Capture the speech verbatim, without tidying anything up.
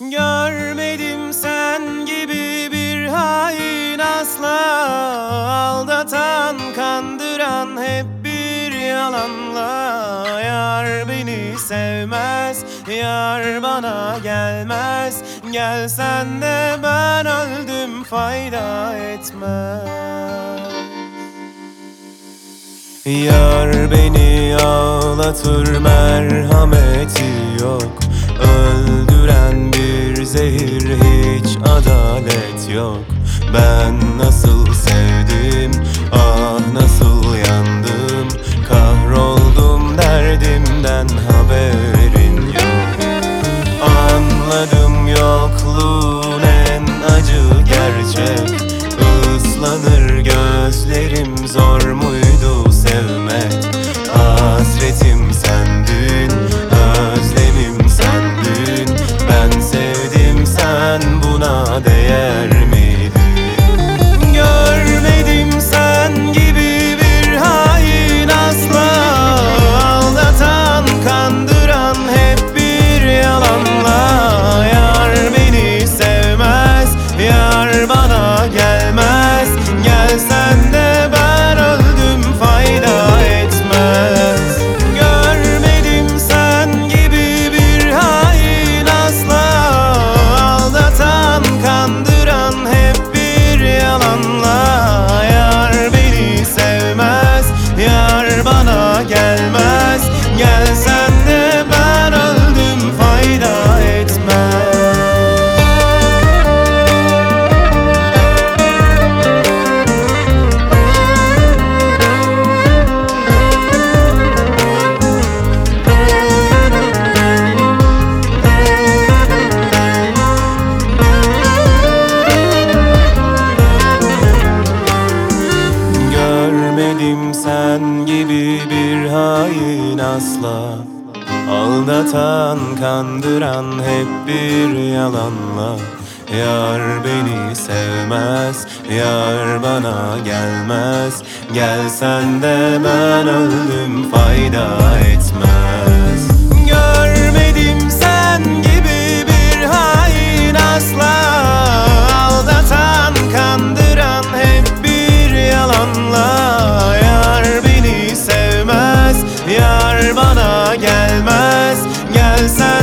Görmedim sen gibi bir hain asla. Aldatan, kandıran hep bir yalanla. Yar beni sevmez, yar bana gelmez. Gelsen de ben öldüm, fayda etmez. Yar beni ağlatır, merhameti yok. Öldüren bir zehir, hiç adalet yok. Ben nasıl sevdim, ah nasıl yandım. Kahroldum, derdimden haberin yok. Anladım yokluğun en acı gerçek. Islanır gözlerim, zor muydu sevmek? Hasretim sendin, özlemim sendin. Ben sevdim, sen buna değer miydin? Görmedim sen gibi bir hain asla. Aldatan, kandıran hep bir yalanla. Yar beni sevmez, yar bana gelmez. Gelsen de ben öldüm, fayda etmez. Görmedim sen gibi bir hain asla. Aldatan, kandıran hep bir yalanla. Yar beni sevmez, yar bana gelmez. Gelsen de ben öldüm, fayda etmez. Görmedim sen gibi bir hain asla. Aldatan, kandıran hep bir yalanla. Yar beni sevmez, yar bana gelmez. Gelsen de ben öldüm, fayda etmez. Görmedim sen gibi bir hain asla. Aldatan, kandıran hep bir yalanla. Yar beni sevmez, yar bana gelmez. Gelsen